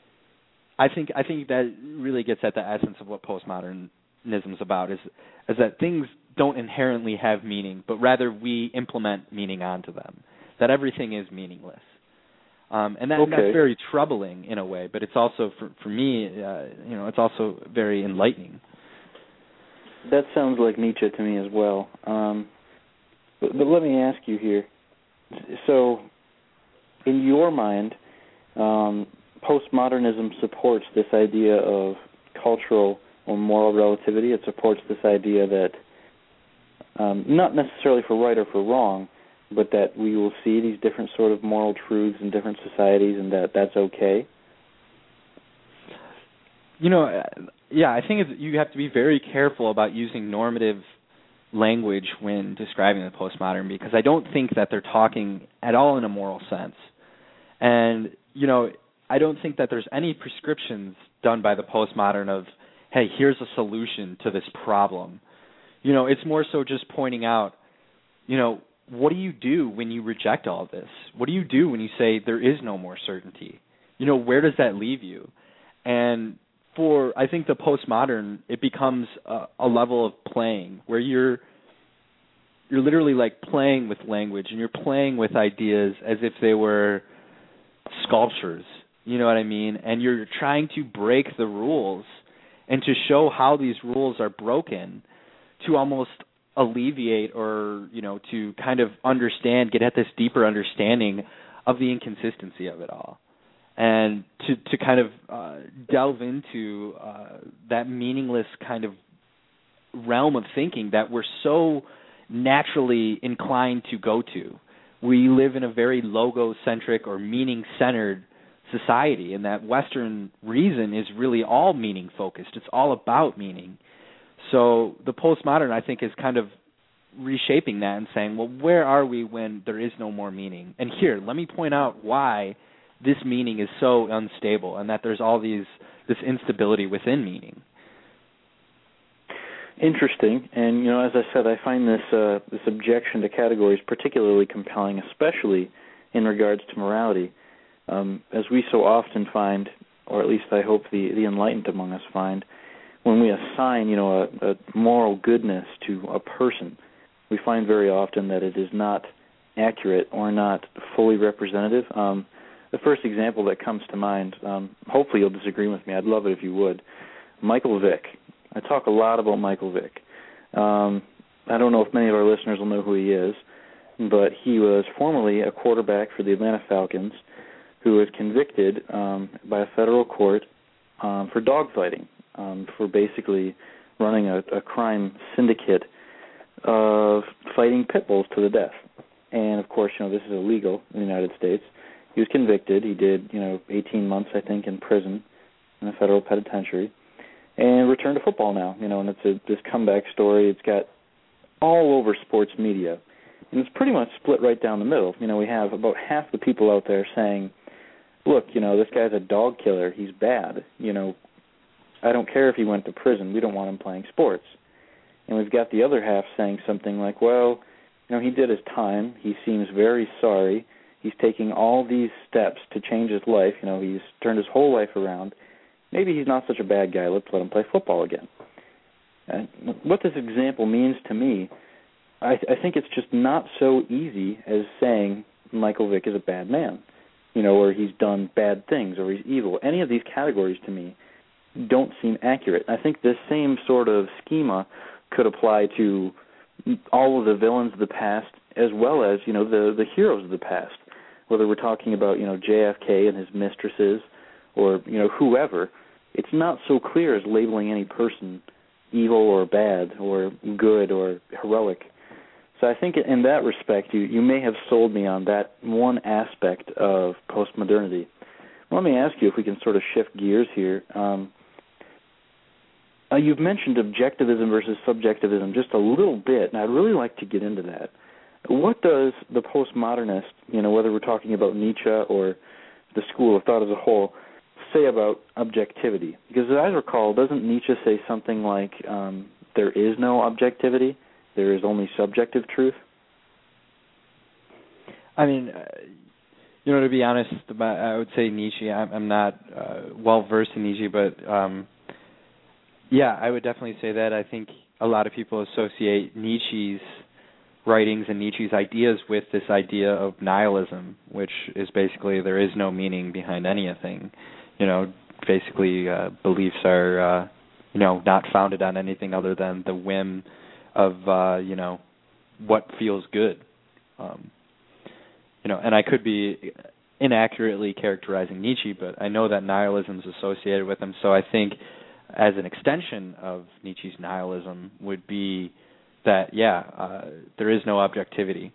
I think, I think that really gets at the essence of what postmodernism is about, is, is that things don't inherently have meaning, but rather we implement meaning onto them, that everything is meaningless. Um, and that, okay. that's very troubling in a way, but it's also, for, for me, uh, you know, it's also very enlightening. That sounds like Nietzsche to me as well. Um, But, but let me ask you here. So, in your mind, um, postmodernism supports this idea of cultural or moral relativity. It supports this idea that, um, not necessarily for right or for wrong, but that we will see these different sort of moral truths in different societies, and that that's okay. You know, yeah, I think it's, you have to be very careful about using normative language when describing the postmodern, because I don't think that they're talking at all in a moral sense. And, you know, I don't think that there's any prescriptions done by the postmodern of, hey, here's a solution to this problem. You know, it's more so just pointing out, you know, what do you do when you reject all of this? What do you do when you say there is no more certainty? You know, where does that leave you? And for, I think, the postmodern, it becomes a, a level of playing where you're you're literally like playing with language, and you're playing with ideas as if they were sculptures. You know what I mean? And you're trying to break the rules and to show how these rules are broken to almost alleviate, or, you know, to kind of understand, get at this deeper understanding of the inconsistency of it all. And to, to kind of uh, delve into uh, that meaningless kind of realm of thinking that we're so naturally inclined to go to. We live in a very logocentric or meaning-centered society, and that Western reason is really all meaning-focused. It's all about meaning. So the postmodern, I think, is kind of reshaping that and saying, well, where are we when there is no more meaning? And here, let me point out why this meaning is so unstable, and that there's all these this instability within meaning. Interesting. And, you know, as I said, I find this uh, this objection to categories particularly compelling, especially in regards to morality. Um, as we so often find, or at least I hope the, the enlightened among us find, when we assign, you know, a, a moral goodness to a person, we find very often that it is not accurate or not fully representative. Um, the first example that comes to mind, um, hopefully you'll disagree with me, I'd love it if you would, Michael Vick. I talk a lot about Michael Vick. Um, I don't know if many of our listeners will know who he is, but he was formerly a quarterback for the Atlanta Falcons who was convicted um, by a federal court um, for dogfighting, um, for basically running a, a crime syndicate of fighting pit bulls to the death. And, of course, you know, this is illegal in the United States. He was convicted. He did, you know, eighteen months, I think, in prison in a federal penitentiary, and returned to football now. You know, and it's a, this comeback story. It's got all over sports media, and it's pretty much split right down the middle. You know, we have about half the people out there saying, look, you know, this guy's a dog killer. He's bad. You know, I don't care if he went to prison. We don't want him playing sports. And we've got the other half saying something like, well, you know, he did his time. He seems very sorry. He's taking all these steps to change his life. You know, he's turned his whole life around. Maybe he's not such a bad guy. Let's let him play football again. And what this example means to me, I, I think it's just not so easy as saying Michael Vick is a bad man, you know, or he's done bad things, or he's evil. Any of these categories to me don't seem accurate. I think this same sort of schema could apply to all of the villains of the past, as well as, you know, the, the heroes of the past, whether we're talking about, you know, J F K and his mistresses, or, you know, whoever. It's not so clear as labeling any person evil or bad or good or heroic. So I think in that respect, you, you may have sold me on that one aspect of postmodernity. Let me ask you if we can sort of shift gears here. Um, uh, you've mentioned objectivism versus subjectivism just a little bit, and I'd really like to get into that. What does the postmodernist, you know, whether we're talking about Nietzsche or the school of thought as a whole, say about objectivity? Because as I recall, doesn't Nietzsche say something like um, there is no objectivity, there is only subjective truth? I mean, uh, you know, to be honest, I would say Nietzsche. I'm, I'm not uh, well-versed in Nietzsche, but um, yeah, I would definitely say that. I think a lot of people associate Nietzsche's writings and Nietzsche's ideas with this idea of nihilism, which is basically there is no meaning behind anything. You know, basically uh, beliefs are, uh, you know, not founded on anything other than the whim of, uh, you know, what feels good. Um, you know, and I could be inaccurately characterizing Nietzsche, but I know that nihilism is associated with him. So I think, as an extension of Nietzsche's nihilism, would be that yeah, uh, there is no objectivity.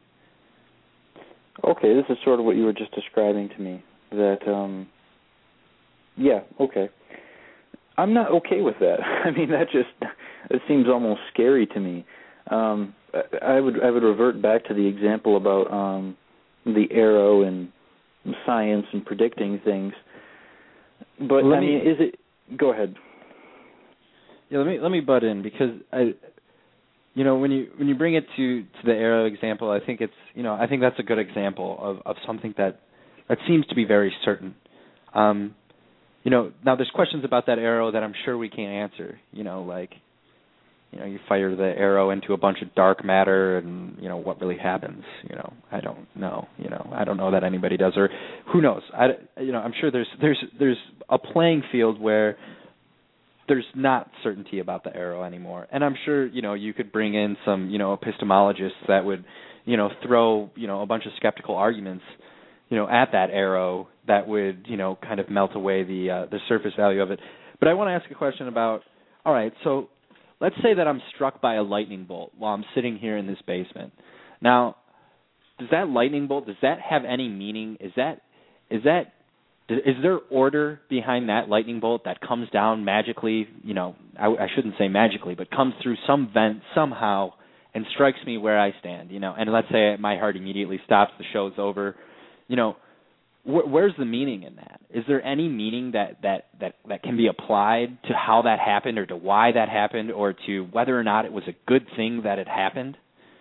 Okay, this is sort of what you were just describing to me. That, um, yeah, okay. I'm not okay with that. I mean, that just it seems almost scary to me. Um, I would I would revert back to the example about um, the arrow and science and predicting things. But Let I me, mean, is it? Go ahead. Yeah, let me let me butt in because I. You know, when you when you bring it to, to the arrow example, I think it's you know I think that's a good example of, of something that that seems to be very certain. Um, you know, now there's questions about that arrow that I'm sure we can't answer. You know, like you know, you fire the arrow into a bunch of dark matter, and you know what really happens. You know, I don't know. You know, I don't know that anybody does, or who knows? I you know I'm sure there's there's there's a playing field where there's not certainty about the arrow anymore. And I'm sure, you know, you could bring in some, you know, epistemologists that would, you know, throw, you know, a bunch of skeptical arguments, you know, at that arrow that would, you know, kind of melt away the uh, the surface value of it. But I want to ask a question about, all right, so let's say that I'm struck by a lightning bolt while I'm sitting here in this basement. Now, does that lightning bolt, does that have any meaning? Is that is that Is there order behind that lightning bolt that comes down magically, you know, I, I shouldn't say magically, but comes through some vent somehow and strikes me where I stand, you know, and let's say my heart immediately stops, the show's over, you know, wh- where's the meaning in that? Is there any meaning that, that, that, that can be applied to how that happened or to why that happened or to whether or not it was a good thing that it happened?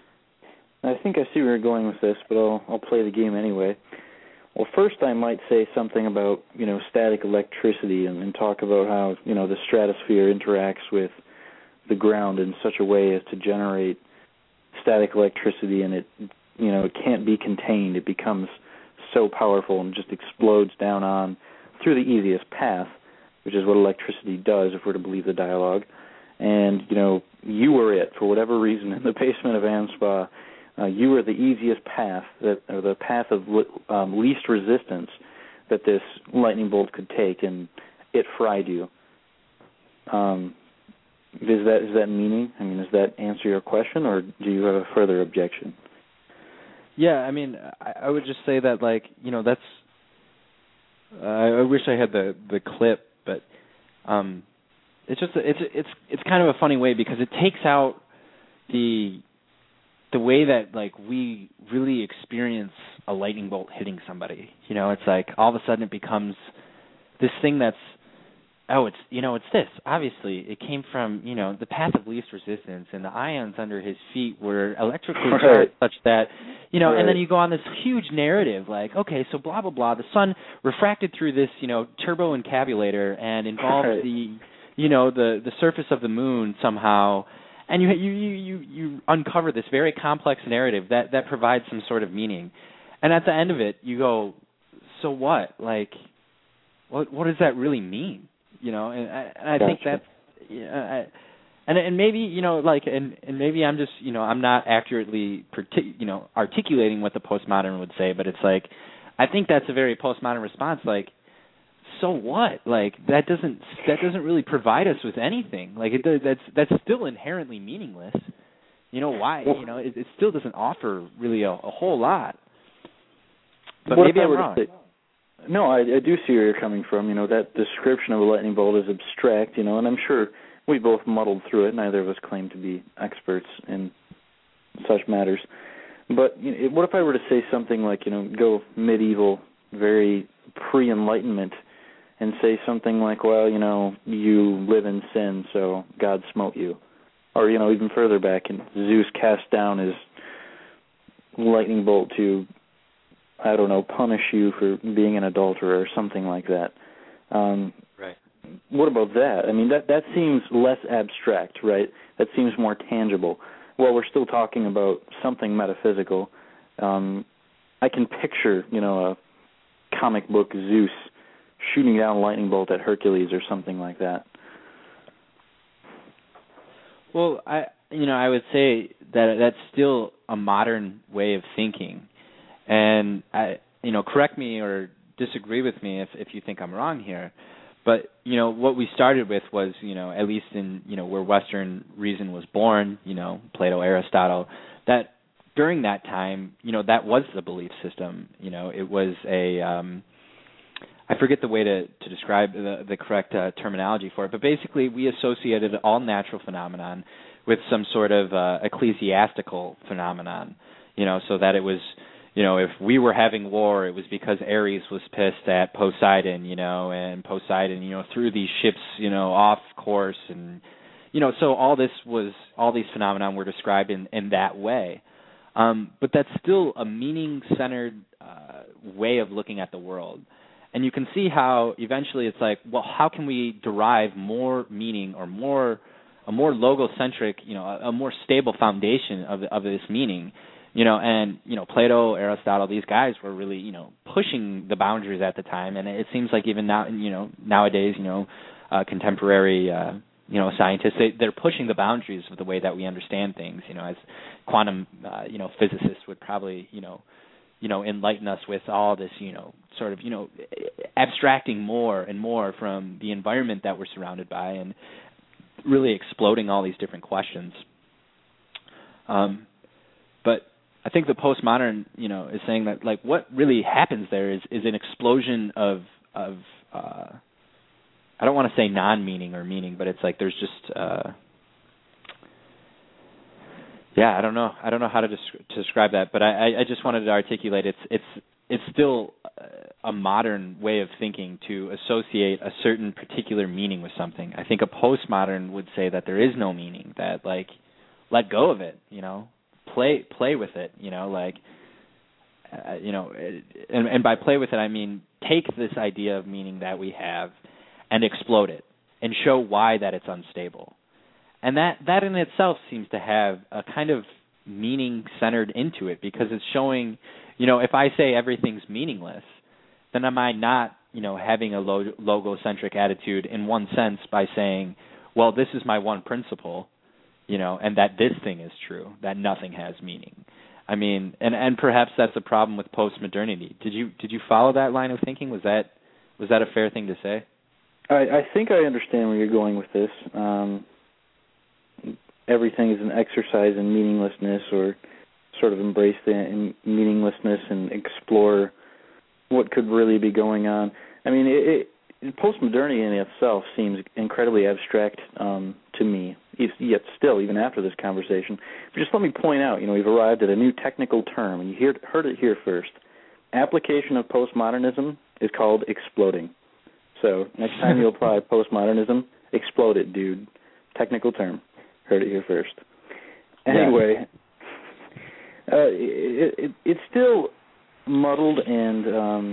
I think I see where you're going with this, but I'll, I'll play the game anyway. Well, first I might say something about, you know, static electricity and, and talk about how, you know, the stratosphere interacts with the ground in such a way as to generate static electricity, and it, you know, it can't be contained. It becomes so powerful and just explodes down on through the easiest path, which is what electricity does if we're to believe the dialogue. And, you know, you were it, for whatever reason, in the basement of ANSPA. Uh, you were the easiest path, that, or the path of um, least resistance that this lightning bolt could take, and it fried you. Um, is that is that meaning? I mean, does that answer your question, or do you have a further objection? Yeah, I mean, I, I would just say that, like, you know, that's. Uh, I wish I had the, the clip, but um, it's just a, it's it's it's kind of a funny way because it takes out the. the way that, like, we really experience a lightning bolt hitting somebody. You know, it's like all of a sudden it becomes this thing that's, oh, it's, you know, it's this. Obviously, it came from, you know, the path of least resistance, and the ions under his feet were electrically right. charged such that, you know, right. and then you go on this huge narrative, like, okay, so blah, blah, blah. The sun refracted through this, you know, turbo encabulator and involved right. the, you know, the, the surface of the moon somehow. And you, you you you uncover this very complex narrative that, that provides some sort of meaning, and at the end of it, you go, so what? Like, what what does that really mean? You know, and I, and I gotcha. think that's, yeah, and and maybe you know, like, and, and maybe I'm just you know I'm not accurately partic- you know articulating what the postmodern would say, but it's like, I think that's a very postmodern response, like. So what? Like that doesn't that doesn't really provide us with anything. Like it does, that's that's still inherently meaningless. You know why? You know it, it still doesn't offer really a, a whole lot. But what maybe if I I'm were wrong. To say, no, I, I do see where you're coming from. You know, that description of a lightning bolt is abstract. You know, and I'm sure we both muddled through it. Neither of us claim to be experts in such matters. But you know, what if I were to say something like, you know, go medieval, very pre-Enlightenment, and say something like, well, you know, you live in sin, so God smote you. Or, you know, even further back, and Zeus cast down his lightning bolt to, I don't know, punish you for being an adulterer or something like that. Um, right. What about that? I mean, that, that seems less abstract, right? That seems more tangible. Well, we're still talking about something metaphysical. Um, I can picture, you know, a comic book Zeus shooting down a lightning bolt at Hercules or something like that. Well, I you know I would say that that's still a modern way of thinking. And I, you know, correct me or disagree with me if, if you think I'm wrong here. But, you know, what we started with was, you know, at least in, you know, where Western reason was born, you know, Plato, Aristotle, that during that time, you know, that was the belief system. You know, it was a, um, I forget the way to, to describe the, the correct uh, terminology for it, but basically we associated all natural phenomenon with some sort of uh, ecclesiastical phenomenon, you know, so that it was, you know, if we were having war, it was because Ares was pissed at Poseidon, you know, and Poseidon, you know, threw these ships, you know, off course. And, you know, so all this was, all these phenomena were described in, in that way. Um, but that's still a meaning-centered uh, way of looking at the world. And you can see how eventually it's like, well, how can we derive more meaning or more, a more logocentric, you know, a, a more stable foundation of of this meaning? You know, and, you know, Plato, Aristotle, these guys were really, you know, pushing the boundaries at the time. And it seems like even now, you know, nowadays, you know, uh, contemporary, uh, you know, scientists, they, they're pushing the boundaries of the way that we understand things, you know, as quantum, uh, you know, physicists would probably, you know, you know, enlighten us with all this, you know, sort of, you know, abstracting more and more from the environment that we're surrounded by and really exploding all these different questions. Um, but I think the postmodern, you know, is saying that, like, what really happens there is, is an explosion of, of uh, I don't want to say non-meaning or meaning, but it's like there's just, uh, yeah, I don't know. I don't know how to, des- to describe that, but I, I just wanted to articulate it's it's it's still a modern way of thinking to associate a certain particular meaning with something. I think a postmodern would say that there is no meaning, that, like, let go of it, you know. Play play with it, you know, like, uh, you know, and, and by play with it, I mean take this idea of meaning that we have and explode it and show why that it's unstable. And that, that in itself seems to have a kind of meaning centered into it, because it's showing, you know, if I say everything's meaningless, then am I not, you know, having a log- logocentric attitude in one sense by saying, well, this is my one principle, you know, and that this thing is true, that nothing has meaning. I mean, and, and perhaps that's a problem with postmodernity. Did you did you follow that line of thinking? Was that was that a fair thing to say? I, I think I understand where you're going with this. Um, everything is an exercise in meaninglessness, or sort of embrace the meaninglessness and explore what could really be going on. I mean, it, it, postmodernity in itself seems incredibly abstract um, to me, yet still, even after this conversation. But just let me point out, you know, we've arrived at a new technical term, and you hear, heard it here first. Application of postmodernism is called exploding. So next time you apply postmodernism, explode it, dude. Technical term. Heard it here first. Anyway, yeah. uh, it, it, it's still muddled and um,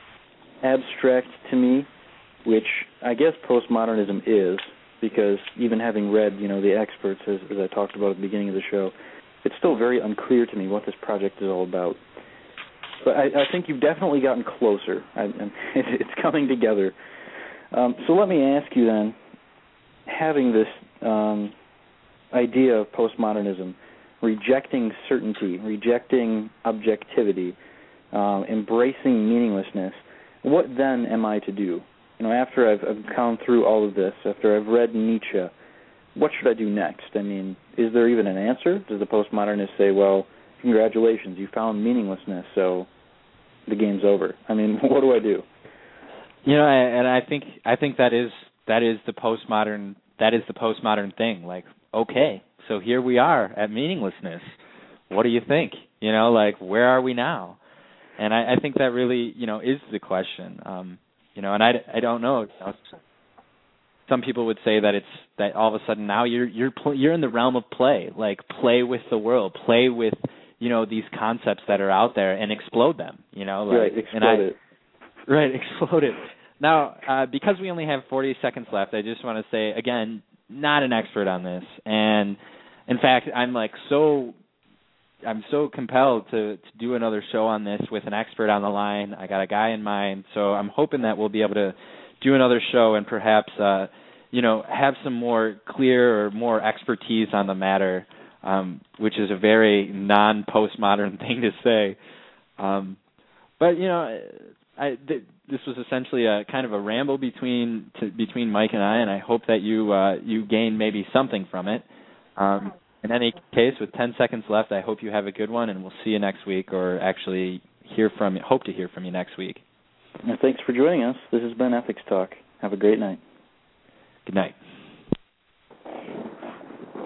abstract to me, which I guess postmodernism is, because even having read, you know, the experts, as, as I talked about at the beginning of the show, it's still very unclear to me what this project is all about. But I, I think you've definitely gotten closer. I, it's coming together. Um, so let me ask you then, having this um, idea of postmodernism, rejecting certainty, rejecting objectivity, um, embracing meaninglessness, what then am I to do? You know, after I've, I've gone through all of this, after I've read Nietzsche, what should I do next? I mean, is there even an answer? Does the postmodernist say, well, congratulations, you found meaninglessness, so the game's over? I mean, what do I do? You know, and I think I think that is that is the postmodern that is the postmodern thing. Like, okay, so here we are at meaninglessness. What do you think? You know, like, where are we now? And I, I think that really, you know, is the question. Um, you know, and I, I don't know. You know, some people would say that it's that all of a sudden now you're you're pl- you're in the realm of play. Like, play with the world, play with, you know, these concepts that are out there and explode them. You know, like, right, explode and I, it. Right, explode it. Now, uh, because we only have forty seconds left, I just want to say, again, not an expert on this. And, in fact, I'm like so I'm so compelled to, to do another show on this with an expert on the line. I got a guy in mind, so I'm hoping that we'll be able to do another show and perhaps, uh, you know, have some more clear or more expertise on the matter um, which is a very non-postmodern thing to say. Um, but you know, I, th- this was essentially a kind of a ramble between to, between Mike and I, and I hope that you uh, you gain maybe something from it. Um, in any case, with ten seconds left, I hope you have a good one, and we'll see you next week, or actually hear from hope to hear from you next week. Well, thanks for joining us. This has been Ethics Talk. Have a great night. Good night.